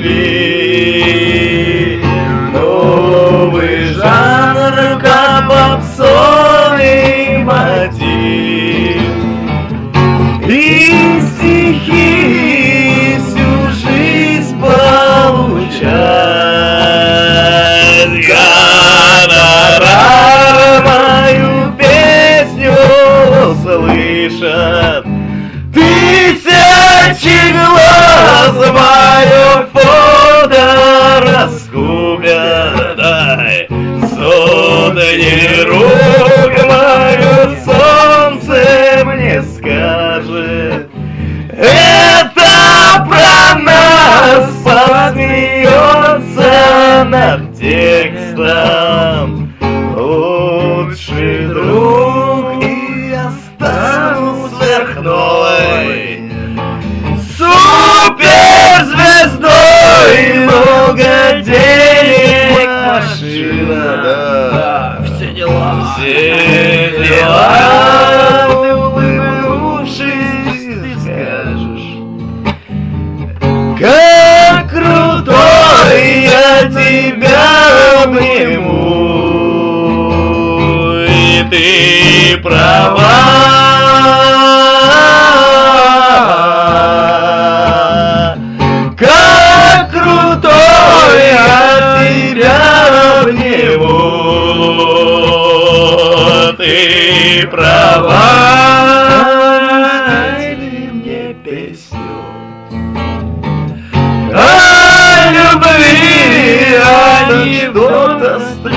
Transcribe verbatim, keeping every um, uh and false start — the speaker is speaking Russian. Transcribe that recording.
нашли новый жанр, как попсовый мотив. И стихи всю жизнь получают гонорар, мою песню слышат тысячи глаз, мое фото раскупят, ай, сотни рук, мое солнце мне скажет, это про нас, посмеется над текстом лучший друг, и я стану сверхновой суперзвездой, много денег, машина, да, все дела, все дела. Ты улыбнувшись, ты скажешь, как крутой, я тебя обниму, и ты права. Как крутой, я тебя обниму, ты права. Дай мне песню о любви, анекдота.